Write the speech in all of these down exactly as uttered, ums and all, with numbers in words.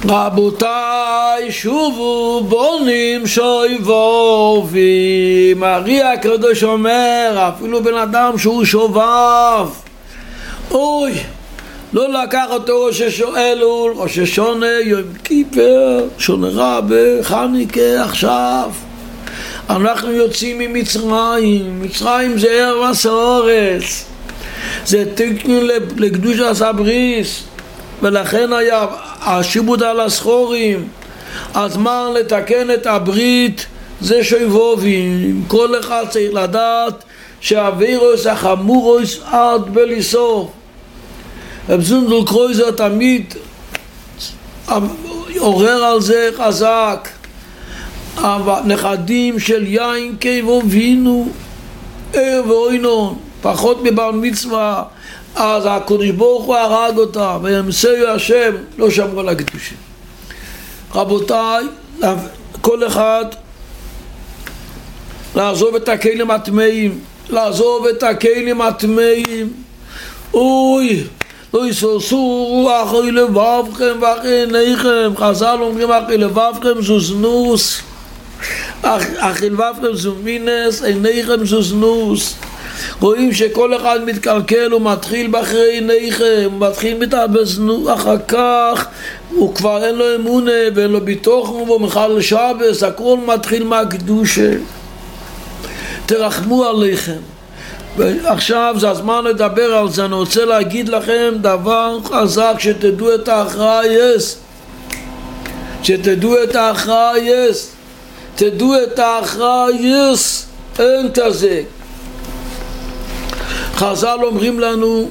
רבותיי, שובו בונים שויבובים. הרי הקדוש אומר, אפילו בן אדם שהוא שובב, אוי, לא לקח אותו ראש השואלול, ראש השונה, יום כיפר, שונה רבה, חניקה עכשיו. אנחנו יוצאים ממצרים, מצרים זה ערב הסורס, זה תקנו לקדוש הבריס, ולכן היה השיבוד על הסחורים. הזמן לתקן את הברית זה שויבובים. כל אחד צריך לדעת שהווירוס החמורוס עד בליסוף. רב זונדל קרויזר תמיד עורר על זה חזק. הנכדים של יין קייבו וינו ער ואוינון פחות מבר מצווה, אז הקדוש ברוך הוא הרג אותם וימסרו השם, לא שמרו על הקדושים. רבותיי, כל אחד לעזוב את הכלים הטמאים, לעזוב את הכלים הטמאים. אוי, לא יסורסו אחרי לבבכם ואחרי עיניכם. חז"ל אומרים אחרי לבבכם זו זנוס, אחרי לבבכם זו מינס, עיניכם זו זנוס. רואים שכל אחד מתקלקל, הוא מתחיל באחרי עיניכם, הוא מתחיל מתאבזנות, אחר כך הוא כבר אין לו אמונה ואין לו ביטוח, והוא מחלל שבס, הכל מתחיל מהקדושה. תרחמו עליכם. ועכשיו זה הזמן לדבר על זה. אני רוצה להגיד לכם דבר חזק, שתדעו את ההכרעה יש, שתדעו את ההכרעה יש, תדעו את ההכרעה יש, אין כזה. חז"ל אומרים לנו,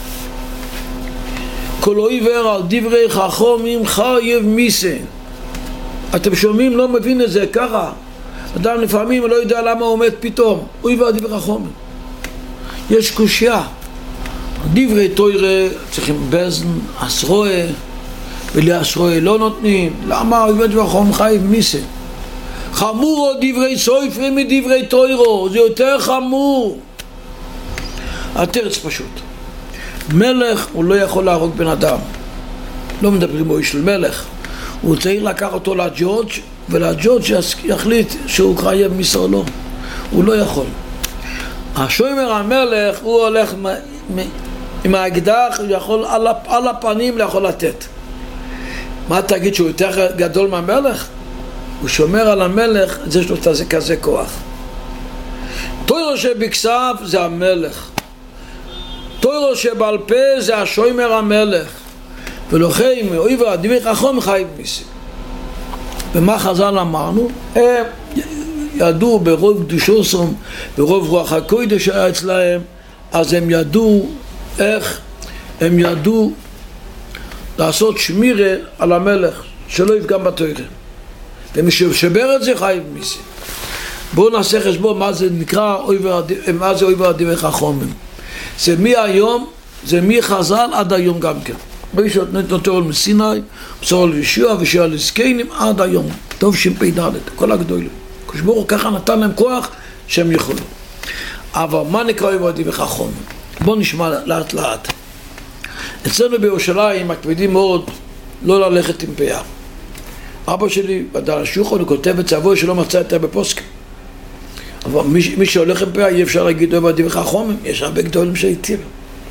כל עיוור על דברי חכמים חייב מיסה. אתם שומעים? לא מבין את זה ככה. אדם לפעמים לא יודע למה הוא עומד פתאום, הוא עיוור על דברי חכמים. יש קושיה, דברי תורה צריכים בזן, אסרוה, בלי אסרוה לא נותנים. למה עיוור על דברי חכמים חייב מיסה? חמור דברי סופרים מדברי תורה, זה יותר חמור. התרץ פשוט, מלך הוא לא יכול להרוג בן אדם, לא מדברים בו של מלך, הוא צריך לקח אותו לג'ורג' ולג'ורג' יחליט שהוא חייב מיסה או לא, הוא לא יכול. השוימר המלך הוא הולך מ- מ- עם האקדח, הוא יכול על, על הפנים יכול לתת. מה תגיד, שהוא יותר גדול מהמלך? הוא שומר על המלך, זה יש לו כזה כוח. תורה שבכסף זה המלך, תורה שבעל פה זה השוימר המלך, ולכן עיוור על דברי חכמים חייב מיסה. ומה חז"ל אמרנו? הם ידעו ברוב קדושתם, ברוב רוח הקודש שהיה אצלהם, אז הם ידעו איך, הם ידעו לעשות שמירה על המלך שלא יפגם בתורה, ומי ששבר את זה חייב מיסה. בואו נעשה חשבון מה זה נקרא עיוור, מה זה עיוור על דברי חכמים. זה מהיום, זה מחז"ל עד היום גם כן. מי שנותן תורה מסיני, מסור על ישוע וישוע לזקנים עד היום. טוב שפ"ד, כל הגדולים. הקדוש ברוך הוא ככה נתן להם כוח שהם יכולו. אבל מה נקרא עיוור על דברי חכמים? בואו נשמע לאט לאט. אצלנו בירושלים מקפידים מאוד לא ללכת עם פאה. אבא שלי בדל שוחון, הוא כותב את צבוי שלא מצא יותר בפוסקים. אבל מי, מי שהולך עם פאה אי אפשר להגיד עיוור על דברי חכמים, יש הרבה גדולים שהתירו.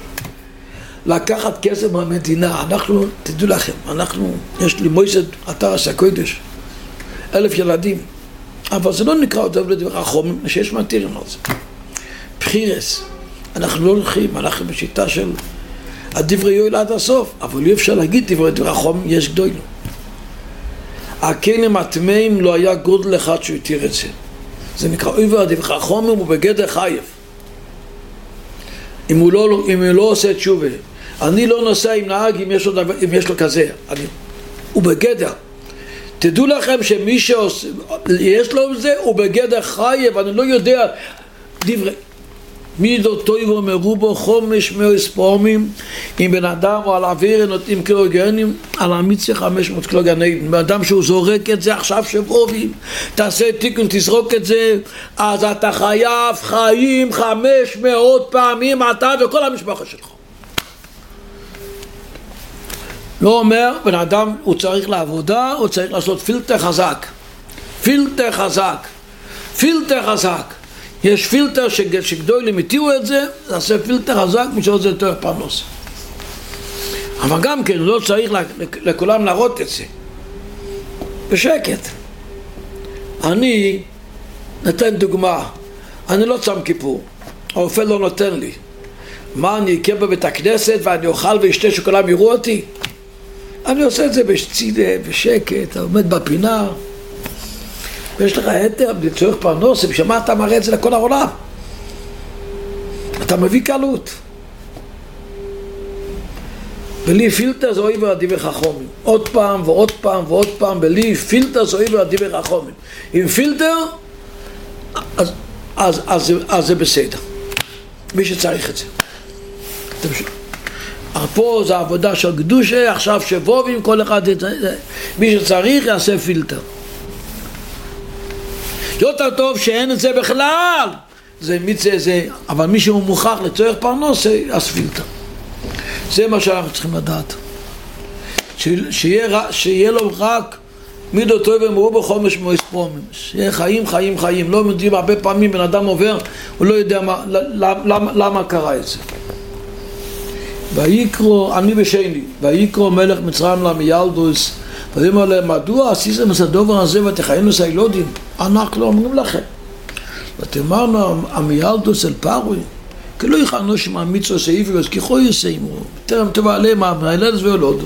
לקחת כסף מהמדינה, אנחנו, תדעו לכם, אנחנו, יש לי מויסד אתר הקודש, אלף ילדים, אבל זה לא נקרא עיוור על דברי חכמים, שיש מתירים על זה. בחירס, אנחנו לא הולכים, אנחנו בשיטה של הדברי יואל עד הסוף, אבל אי אפשר להגיד דברי דברי חכמים, יש גדולים. הכלים הטמאים לא היה גודל אחד שהוא התיר את זה. זה נקרא עיוור על דברי חכמים, הוא בגדר חייב. אם הוא לא, אם הוא לא עושה תשובה, אני לא נוסע עם נהג אם יש לו, דבר, אם יש לו כזה, אני, הוא בגדר. תדעו לכם שמי שעושה, יש לו זה, הוא בגדר חייב, אני לא יודע, דברי, מי דותו עיוור מרובו חומש מאוס פעמים, אם בן אדם או על אוויר נותנים קילוגרמים, על המיצה חמש מאות קילוגרמים, בן אדם שהוא זורק את זה עכשיו שבובים, תעשה תיקון, תזרוק את זה, אז אתה חייב חיים חמש מאות פעמים, אתה וכל המשפחה שלך. לא אומר, בן אדם הוא צריך לעבודה, הוא צריך לעשות פילטר חזק. פילטר חזק. פילטר חזק. יש פילטר שגדולים התירו את זה, נעשה פילטר חזק, משהו זה יותר פרנוס. אבל גם כן, לא צריך לכולם להראות את זה. בשקט. אני נתן דוגמה, אני לא צם כיפור, הרופא לא נותן לי. מה, אני אקה בבית הכנסת ואני אוכל ואשתה שכולם יראו אותי? אני עושה את זה בצידה, בשקט, עומד בפינה. ויש לך היתר, לצורך פרנוס, בשמה אתה מראה את זה לכל העולם. אתה מביא קלות. בלי פילטר זה אויבר הדיבר חכומים. עוד פעם ועוד פעם ועוד פעם, בלי פילטר זה אויבר הדיבר חכומים. עם פילטר, אז, אז, אז, אז זה בסדר. מי שצריך את זה. פה זה העבודה של קדושה, עכשיו שבובים, כל אחד, מי שצריך יעשה פילטר. יותר טוב שאין את זה בכלל. זה מיצה, זה, אבל מי שהוא מוכח לצורך פרנוס, יעשה פילטר. זה מה שאנחנו צריכים לדעת. שיהיה, שיהיה לו רק מידו טוב ומרו בחומש מויס פרומים. שיהיה חיים, חיים, חיים. לא יודעים, הרבה פעמים בן אדם עובר, הוא לא יודע מה, למה, למה קרה את זה. ויקרו, אני ושני, ויקרו מלך מצרים למיילדוס, ואומר להם, מדוע עשיתם את הדובר הזה ותחיינו סיילודים? אנחנו לא אומרים לכם. ותאמרנו, המיילדוס אל פרוי, כי לא יכלנו שמאמיצו סעיפיוס, כי חוי יסיימו, תרם טובה עליהם, הילדס ואולודו.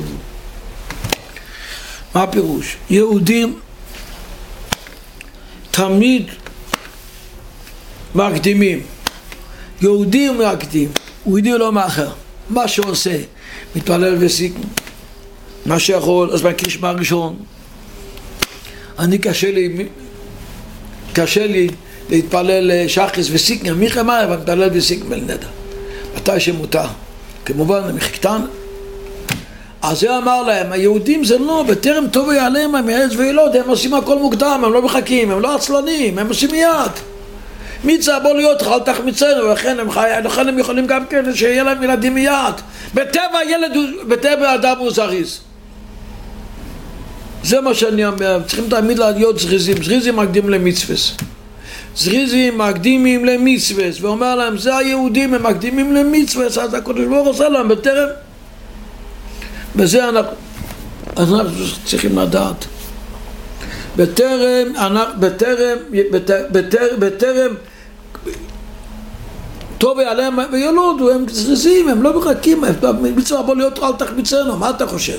מה הפירוש? יהודים תמיד מקדימים. יהודים מקדים, הוא יהודי לא מאחר. מה שעושה, מתפלל וסיק, מה שיכול, אז מקיש מהראשון. אני קשה לי, קשה לי להתפלל שחס וסיק, מיכה מה, אבל מתפלל וסיק מלנדה. מתי שמותר. כמובן, מחקטן. אז זה אמר להם, היהודים זה לא, בטרם טוב יעלם, הם יעץ וילוד, הם עושים הכל מוקדם, הם לא מחכים, הם לא עצלנים, הם עושים מיד. מיצה בוא להיות חל תחמיצנו, ולכן הם, חי... לכן הם יכולים גם כן שיהיה להם ילדים מיד. בטבע ילד, בטבע אדם הוא זריז. זה מה שאני אומר, צריכים תמיד להיות זריזים, זריזים מקדים למצווס. זריזים מקדימים למצווס, ואומר להם, זה היהודים, הם מקדימים למצווס, אז הקדוש ברוך הוא עושה להם בטרם. בזה אנחנו, אנחנו צריכים לדעת. בטרם, בטרם, בטרם, בטרם, בטרם, טוב עליהם וילודו, הם זריזים, הם לא מחכים, מצווה בוא להיות אל תחמיצנו, מה אתה חושב?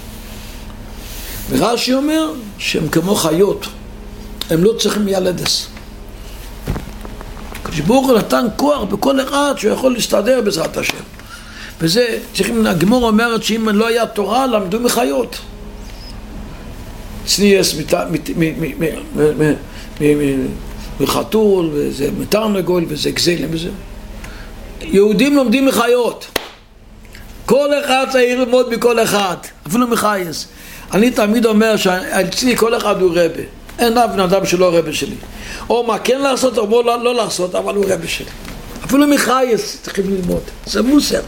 ורש"י אומר שהם כמו חיות, הם לא צריכים ילדס. הקדוש ברוך הוא נתן כוח בכל אחד שהוא יכול להסתדר בעזרת השם. וזה, צריכים, הגמרא אומרת שאם לא היה תורה, למדו מחיות. צניאס מחתול, וזה מתרנגול, וזה גזלים וזה. יהודים לומדים מחיות. כל אחד צריך ללמוד מכל אחד, אפילו מחייס. אני תמיד אומר שאצלי כל אחד הוא רבה. אין אף אדם שלא רבה שלי. או מה כן לעשות, או מה לא לעשות, אבל הוא רבה שלי. אפילו מחייס צריכים ללמוד. זה מוסר.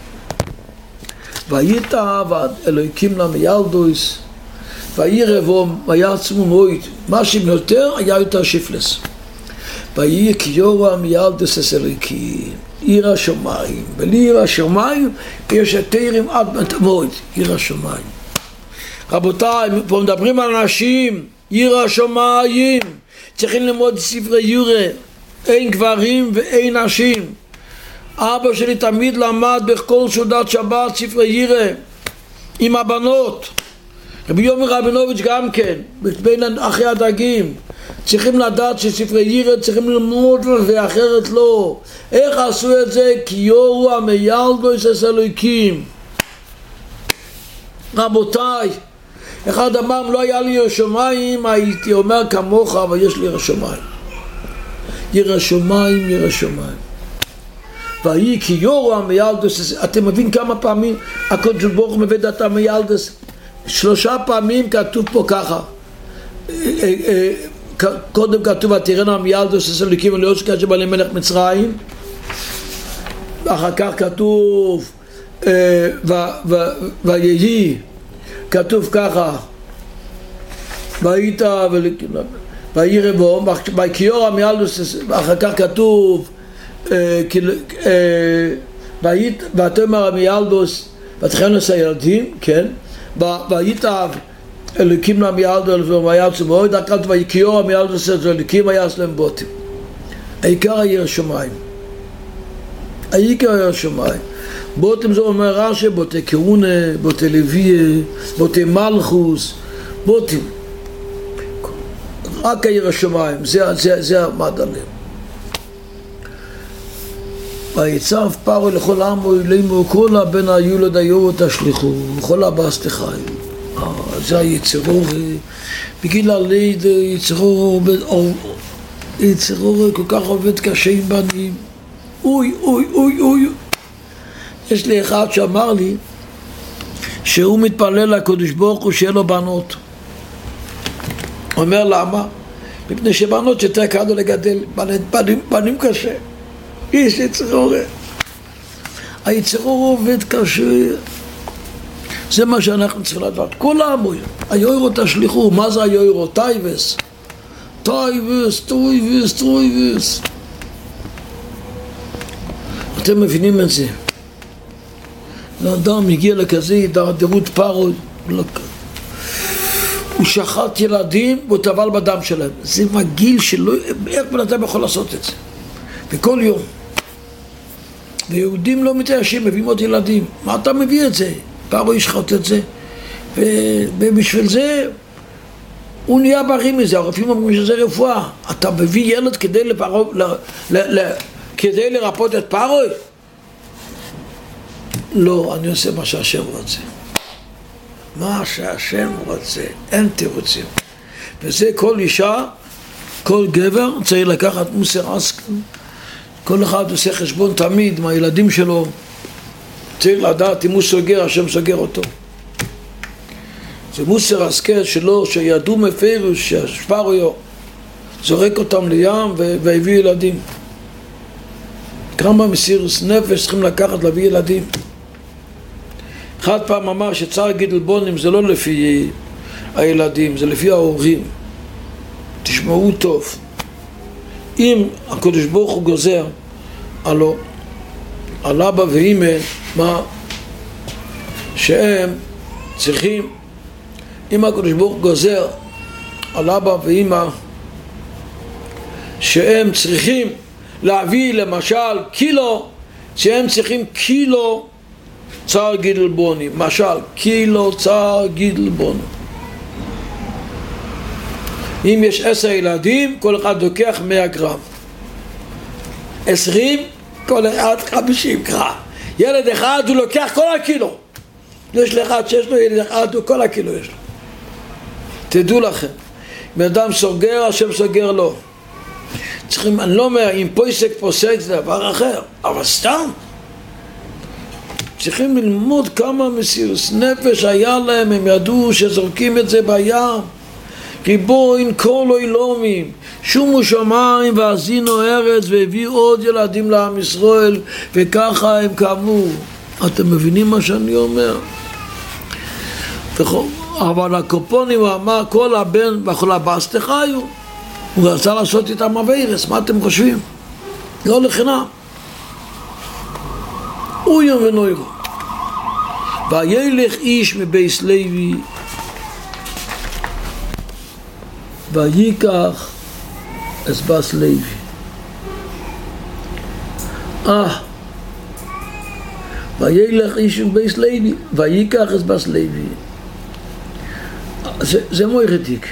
ויתע ואלוהיקים לה מיילדויס, ויהי רבום, והיה עצמו מועיד. מה שאם יותר, היה יותר שיפלס. ויהי קיורה מיילדוס אס אלוהיקים. עיר השומיים. בלי עיר השומיים, יש היתרים עד מועיד. עיר השומיים. רבותיי, פה מדברים על אנשים, עיר השומיים. צריכים ללמוד ספרי יורה. אין גברים ואין נשים. אבא שלי תמיד למד בכל סעודת שבת ספרי ירה עם הבנות. רבי יומי רבינוביץ' גם כן, בין אחרי הדגים. צריכים לדעת שספרי ירה צריכים ללמוד ואחרת לא. איך עשו את זה? כי יורו המיילדויס אס אלוהיקים. רבותיי, אחד אמר, לא היה לי ירא שמיים, הייתי אומר כמוך, אבל יש לי ירא שמיים. ירא שמיים, ירא שמיים. ויהי כי יורו המיילדוס, אתם מבין כמה פעמים הקדוש ברוך הוא מביא את המיילדוס? שלושה פעמים כתוב פה ככה. קודם כתוב ותראינה המיילדוס אס אלוהיקים ולהיות כאשר בעלי מלך מצרים. אחר כך כתוב ויהי כתוב ככה, והיית וירא בו, ויקרא מיילדוס, אחר כך כתוב ותאמר מיילדוס ותכנס הילדים, כן, ויתאב אלוקים למיילדוס ויעצו מאוד, אחר כך ויקרא מיילדוס אלוקים ויעש להם בוטים. העיקר היה השמיים, העיקר היה השמיים. בוטים זה אומר רש"י, בוטי כהונה, בוטי לוי, בוטי מלכוס, בוטים. רק העיר השמיים, זה, זה, זה עמד עליהם. ויצב פרעה לכל העם ואלימו כל הבן היולד היו תשליכו, וכל הבאס לחיים. זה היצרור, בגיל הלידה, יצרור, יצרור כל כך עובד קשה עם בנים. אוי, אוי, אוי, אוי. יש לי אחד שאמר לי שהוא מתפלל לקדוש ברוך הוא שיהיה לו בנות. אומר למה? מפני שבנות יותר קל לו לגדל, בנים, בנים קשה. יש יצרור. היצרור עובד קשה. זה מה שאנחנו צריכים לדעת. כל העמוי, היוירו תשליחו. מה זה היוירו? טייבס. טייבס, טייבס, טייבס. אתם מבינים את זה? לאדם הגיע לכזה הידרדרות פרעה, הוא שחט ילדים והוא טבל בדם שלהם. זה מגיל שלא, איך בן אדם יכול לעשות את זה? וכל יום. ויהודים לא מתייאשים, מביאים עוד ילדים. מה אתה מביא את זה? פרעה ישחט את זה. ובשביל זה הוא נהיה בריא מזה. הרופאים אומרים שזה רפואה. אתה מביא ילד כדי לפרעה, ל, ל, ל, כדי לרפות את פרעה? לא, אני עושה מה שהשם רוצה. מה שהשם רוצה, אין תירוצים. וזה כל אישה, כל גבר צריך לקחת מוסר השכל. כל אחד עושה חשבון תמיד מהילדים שלו. צריך לדעת אם הוא סוגר, השם סוגר אותו. זה מוסר השכל שלו, שידעו מפירוש שפרעה זורק אותם לים והביא ילדים. כמה מסירות נפש צריכים לקחת להביא ילדים. אחד פעם אמר שצער גידול בונים זה לא לפי הילדים, זה לפי ההורים. תשמעו טוב. אם הקדוש ברוך הוא גוזר עלו, על אבא ואמא, מה? שהם צריכים, אם הקדוש ברוך הוא גוזר על אבא ואמא, שהם צריכים להביא למשל קילו, שהם צריכים קילו צער גידול בונים, משל קילו צער גידול בונים. אם יש עשר ילדים, כל אחד לוקח מאה גרם. עשרים, כל אחד חמישים גרם. ילד אחד הוא לוקח כל הקילו. יש לאחד שיש לו ילד אחד, הוא כל הקילו יש לו. תדעו לכם, אם אדם סוגר, השם סוגר לו. צריכים, אני לא אומר, אם פויסק פוסק זה דבר אחר, אבל סתם. צריכים ללמוד כמה מסירות נפש היה להם, הם ידעו שזורקים את זה בים. ריבוין כל אילומים, שומו שמיים ועשינו ארץ והביאו עוד ילדים לעם ישראל, וככה הם קמו. אתם מבינים מה שאני אומר? אבל הקופונים הוא אמר כל הבן וכל הבאס תחיו. הוא רצה לעשות איתם עבירס, מה אתם חושבים? לא לחינם. אויה ונוירו. וילך איש מבית לוי ויקח את בס לוי. אה, וילך איש מבית לוי ויקח את בס לוי. זה, זה מוירתיק.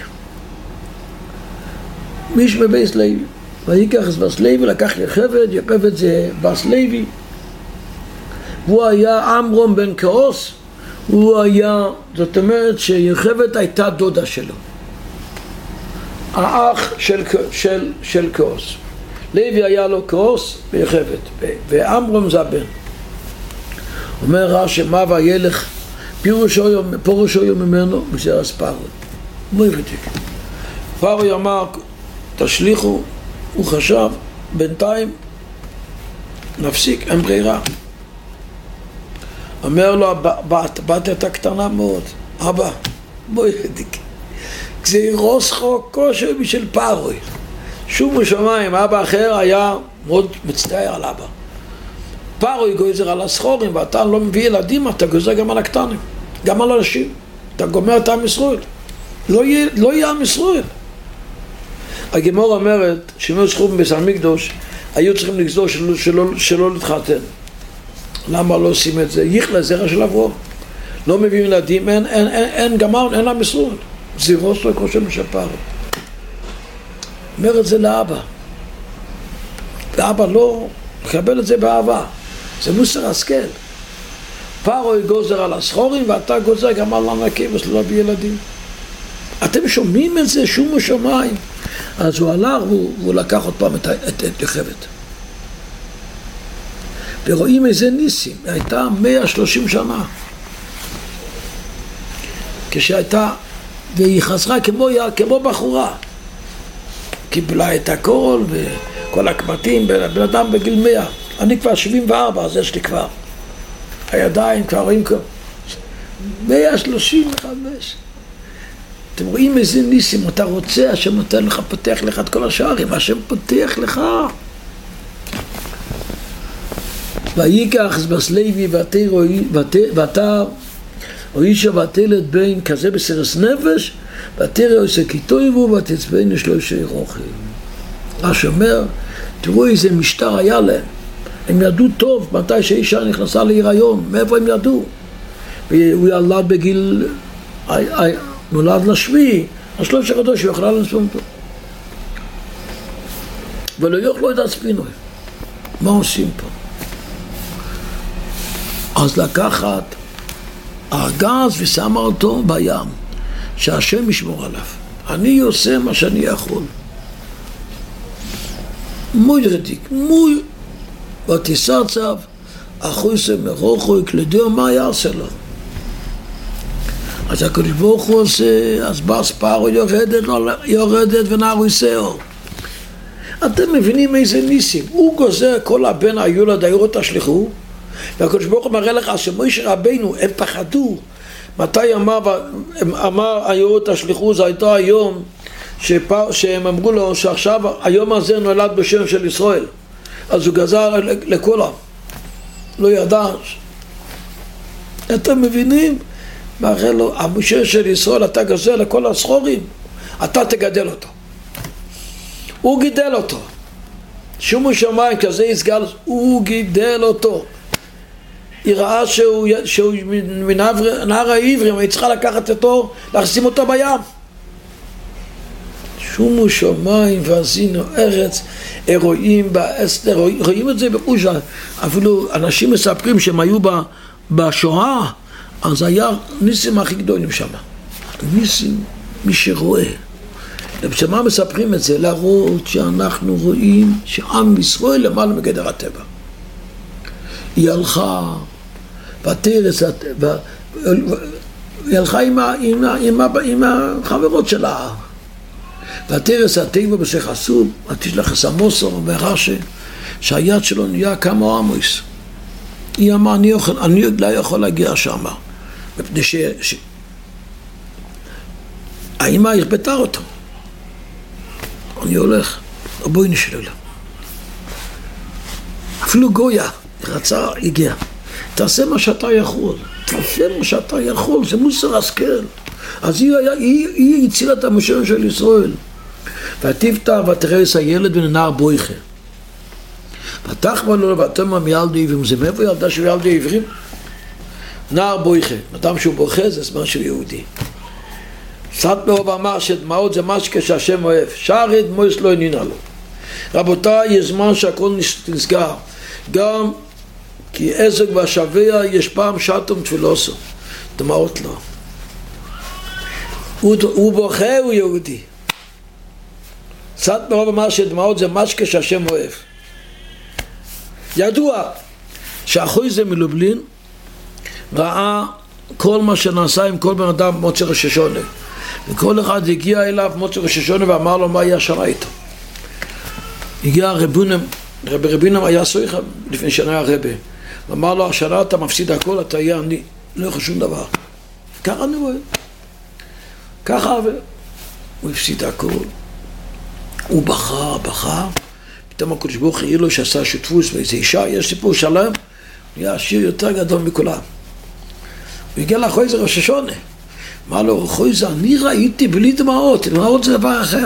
מיש מבית לוי ויקח את בס לוי, לקח יחבד, יחבד זה בס לוי. הוא היה עמרום בן כאוס, הוא היה, זאת אומרת שיחבד הייתה דודה שלו, האח של, של, של כאוס. לוי היה לו כאוס ויחבד, ועמרום זה הבן. אומר רש"י, מה וילך פירושו יום ממנו וזה אז פרעה. מוירתיק. פרעה אמר תשליחו, הוא חשב בינתיים נפסיק, אין ברירה. אומר לו, בת, בת הייתה קטנה מאוד, אבא, בואי תק... זה רוסחו כושר בשביל פרוי. שומו שמיים, אבא אחר היה מאוד מצטער על אבא. פרוי גוזר על הסחורים, ואתה לא מביא ילדים, אתה גוזר גם על הקטנים, גם על אנשים. אתה גומר את עם ישראל. לא יהיה, לא יהיה עם ישראל. הגמרא אומרת, שמעון סחוב בבית המקדש, היו צריכים לגזור שלא, שלא, שלא להתחתן. למה לא עושים את זה? יכלה זרע של אברהם. לא מביאים ילדים, אין, אין, אין, אין גמר, אין עם ישראל. זירוס לא כושל משפר. אומר את זה לאבא. ואבא לא מקבל את זה באהבה. זה מוסר השכל. פרוי גוזר על הסחורים ואתה גוזר גם על הנקים ושלא בילדים. אתם שומעים את זה? שומו שמיים. אז הוא הלך והוא, והוא לקח עוד פעם את, את, את יוכבד. ורואים איזה ניסים. הייתה מאה ושלושים שנה. כשהייתה, והיא חזרה כמו, כמו בחורה. קיבלה את הכל וכל הקמטים, בן אדם בגיל מאה. אני כבר שבעים וארבע, אז יש לי כבר. הידיים כבר רואים כבר. מאה שלושים וחמש. אתם רואים איזה ניסים, אתה רוצה, השם נותן לך, פותח לך את כל השערים, השם פותח לך. ויקח בסלוי ואתה רוישה ותלת בין כזה בסרס נפש ותראה עושה כיתויבו ותצבני שלושי רוחי. מה שאומר, תראו איזה משטר היה להם. הם ידעו טוב מתי שאישה נכנסה להיריון, מאיפה הם ידעו. והוא ילד בגיל, נולד לשביעי, השלוש החודש הוא יכלה לנספון אותו. ולא יוכלו את עצמנו. מה עושים פה? אז לקחת ארגז ושמה אותו בים, שהשם ישמור עליו. אני עושה מה שאני יכול. מוי רדיק, מוי ותיסע צו, אחוי זה מרוחו יקלדו מה יעשה לו. אז הקדוש ברוך הוא עושה, אז בס פרו יורדת, יורדת ונערוי שאור. אתם מבינים איזה ניסים. הוא גוזר כל הבן היולד היורו תשליחו, והקדוש ברוך הוא מראה לך שמשה רבינו, הם פחדו. מתי אמר, אמר היורו תשליחו, זה הייתה היום שפע, שהם אמרו לו שעכשיו היום הזה נולד בשם של ישראל. אז הוא גזר לכולם. לא ידע. אתם מבינים? מראה לו, המשה של ישראל אתה גזר לכל הסחורים, אתה תגדל אותו. הוא גידל אותו. שומו שמיים כזה יסגל, הוא גידל אותו. היא ראה שהוא, שהוא מנהר העברים, היא צריכה לקחת אותו, להחסים אותו בים. שומו שמיים ועשינו ארץ, רואים באסתר, רואים את זה באושה. אפילו אנשים מספרים שהם היו בשואה, אז היה ניסים הכי גדולים שם. ניסים, מי שרואה. ובשמה מספרים את זה, להראות שאנחנו רואים שעם ישראל למעלה מגדר הטבע. היא הלכה, ותרס, היא הלכה עם, עם, עם, עם החברות שלה. ותרס הטבע בשחסו, תשלח סמוסו ורש"י, שהיד שלו נהיה כמו עמוס. היא אמרה, אני, יכול, אני לא יכול להגיע שם. מפני ש... ש... האמא הכבדה אותו. אני הולך, בואי נשאל לה. אפילו גויה, רצה, הגיע. תעשה מה שאתה יכול. תעשה מה שאתה יכול, זה מוסר השכל. אז היא, היא, היא הצילה את המשה של ישראל. ותפתח ותרס הילד ונער בויכה. ותחמא לו ותאמר מילדי עברים. זה מאיפה ילדה שהוא ילדי עברים? נער בויכה. אדם שהוא בוכה זה זמן שהוא יהודי. סטמר ואמר שדמעות זה משקה שהשם אוהב. שערי דמויס לא ענינה לו. רבותיי, יש זמן שהכל נסגר. גם כי עסק והשבע יש פעם שטום תפילוסו. דמעות לו. הוא, הוא בוכה, הוא יהודי. סטמר ואמר שדמעות זה משקה שהשם אוהב. ידוע שאחוי זה מלובלין ראה כל מה שנעשה עם כל בן אדם מוצא ראש השונה, וכל אחד הגיע אליו מוצא ראש השונה ואמר לו מה היה שרה איתו. הגיע רבונם, רבי רבינם היה סויכה לפני שנה הרבה, ואמר לו השנה אתה מפסיד הכל, אתה יהיה אני, לא יכול שום דבר. ככה אני רואה. ככה, הוא הפסיד הכל. הוא בכה, בכה. פתאום הקדוש ברוך הוא העיר לו שעשה שותפות ואיזו אישה, יש סיפור שלם, הוא היה עשיר יותר גדול מכולם. הוא הגיע לחויזה ראש השונה. אמר לו, חויזה, אני ראיתי בלי דמעות, דמעות זה דבר אחר.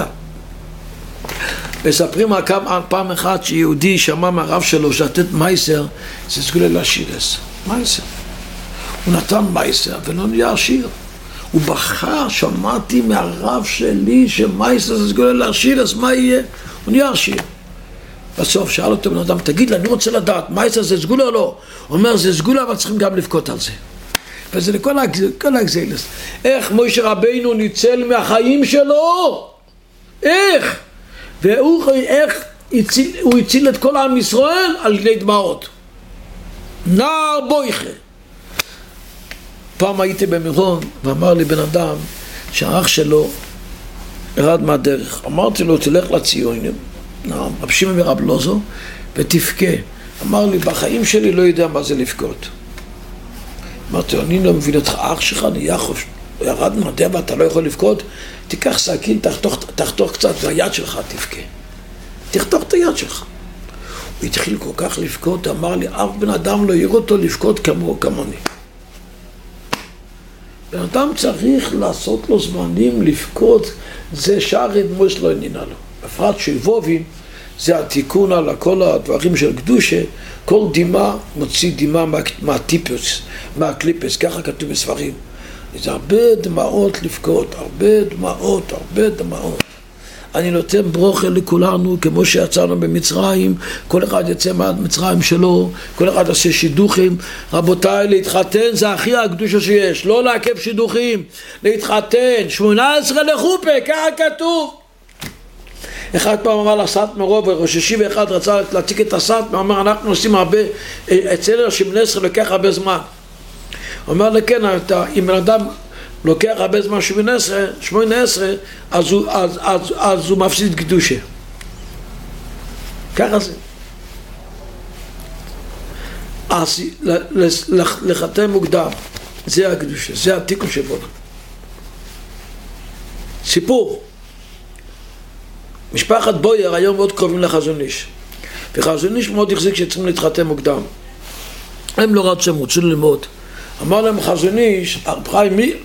מספרים על פעם אחת שיהודי שמע מהרב שלו שתת מייסר, זה סגולה לעשירס. מייסר. הוא נתן מייסר ולא נהיה עשיר. הוא בחר, שמעתי מהרב שלי שמייסר זה סגולה לעשירס, מה יהיה? הוא נהיה עשיר. בסוף שאל אותו בן אדם, תגיד לי, אני רוצה לדעת, מייסר זה סגולה או לא? הוא אומר, זה סגולה, אבל צריכים גם לבכות על זה. וזה לכל הגזלס. איך משה רבינו ניצל מהחיים שלו? איך? והוא איך הציל, הוא הציל את כל עם ישראל על ידי דמעות. נער בויכה. פעם הייתי במירון ואמר לי בן אדם שהאח שלו ירד מהדרך. אמרתי לו, תלך לציונים, רב שמעון ורב לוזו, ותבכה. אמר לי, בחיים שלי לא יודע מה זה לבכות. אמרתי לו, אני לא מבין אותך, אח שלך נהיה חופש, ירד מהדרך ואתה לא יכול לבכות, תיקח סכין, תחתוך, תחתוך קצת והיד שלך תבכה. תחתוך את היד שלך. הוא התחיל כל כך לבכות, אמר לי, אף בן אדם לא יראה אותו לבכות כמו, כמוני. בן אדם צריך לעשות לו זמנים לבכות, זה שער אדמו שלו ענינה לו. בפרט שבובים, זה התיקון על כל הדברים של קדושה, כל דימה מוציא דימה מה, מהטיפוס, מהקליפס, ככה כתוב בספרים. זה הרבה דמעות לבכות, הרבה דמעות, הרבה דמעות. אני נותן ברוכה לכולנו, כמו שיצאנו במצרים, כל אחד יצא מהמצרים שלו, כל אחד עושה שידוכים. רבותיי, להתחתן זה הכי הקדושה שיש, לא לעכב שידוכים, להתחתן, שמונה עשרה לחופה, ככה כתוב. אחד פעם אמר לסת מרוב, ראש ישיבה אחד רצה להציג את הסת, ואמר, אנחנו עושים הרבה, אצלנו שמונה עשרה לוקח הרבה זמן. הוא אומר לכן, אם בן אדם לוקח הרבה זמן שמונה עשרה, אז הוא, אז, אז, אז הוא מפסיד קדושה. ככה זה. אז לחתן מוקדם, זה הקדושה, זה התיקון שבו. סיפור. משפחת בויר היום מאוד קרובים לחזון איש. וחזון איש מאוד החזיק שצריכים להתחתן מוקדם. הם לא רצו, הם רוצים ללמוד. אמר להם חזון איש, הרב חיים מי...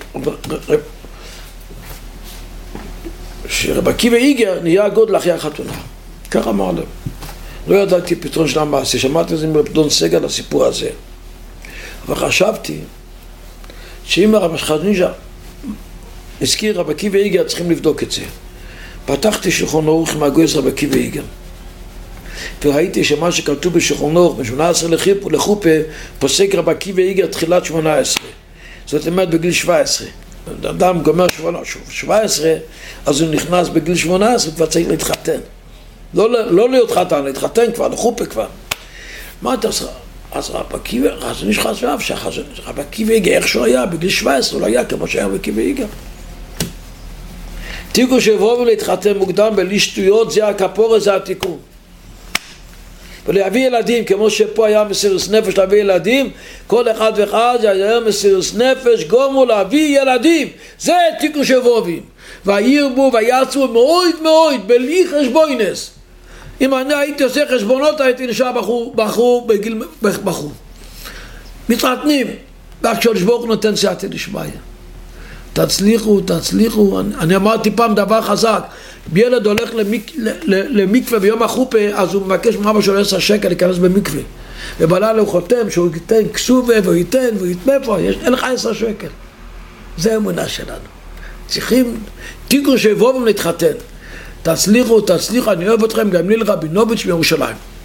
שרב עקיבא איגר נהיה גודל אחרי החתונה. כך אמר להם. לא ידעתי פתרון של המעשה, שמעתי את זה מרב סגל הסיפור הזה. אבל חשבתי שאם הרב חזון איש הזכיר רב עקיבא איגר, צריכים לבדוק את זה. פתחתי שולחן ערוך מהגויס רב עקיבא איגר. וראיתי שמה שכתוב בשולחן ערוך ב-שמונה עשרה לחופה פוסק רב עקיבא איגר תחילת שמונה עשרה. זאת אומרת בגיל שבע עשרה. אדם גומר שבע עשרה, אז הוא נכנס בגיל שמונה עשרה, כבר צריך להתחתן. לא, לא להיות חתן, להתחתן כבר, לחופה כבר. מה אתה עושה? אז רב עקיבא, אז אני חשב שרב עקיבא איגר, איך שהוא היה, בגיל שבע עשרה, הוא לא היה כמו שהיה רב עקיבא איגר. תיקון שבואו להתחתן מוקדם בלי שטויות, זה הכפורה, זה התיקון. ולהביא ילדים, כמו שפה היה מסירות נפש להביא ילדים, כל אחד ואחד היה מסירות נפש, גומו להביא ילדים. זה תיקון שבובים. והירבו ויעצו מאוד מאוד, בלי חשבונס. אם אני הייתי עושה חשבונות, הייתי נשאר בחור, בחור בגיל בחור. מתחתנים, רק כשהשבוך נותן סייעתא דשמיא. תצליחו, תצליחו. אני, אני אמרתי פעם דבר חזק, ילד הולך למיק, למקווה ביום החופה, אז הוא מבקש מאבא שלו עשר שקל להיכנס במקווה, ובלילה הוא חותם שהוא ייתן כסובה והוא ייתן והוא יתמה פה, יש, אין לך עשר שקל. זה האמונה שלנו. צריכים תיקון שבואו להתחתן. תצליחו, תצליחו, אני אוהב אתכם, גמליאל רבינוביץ' מירושלים.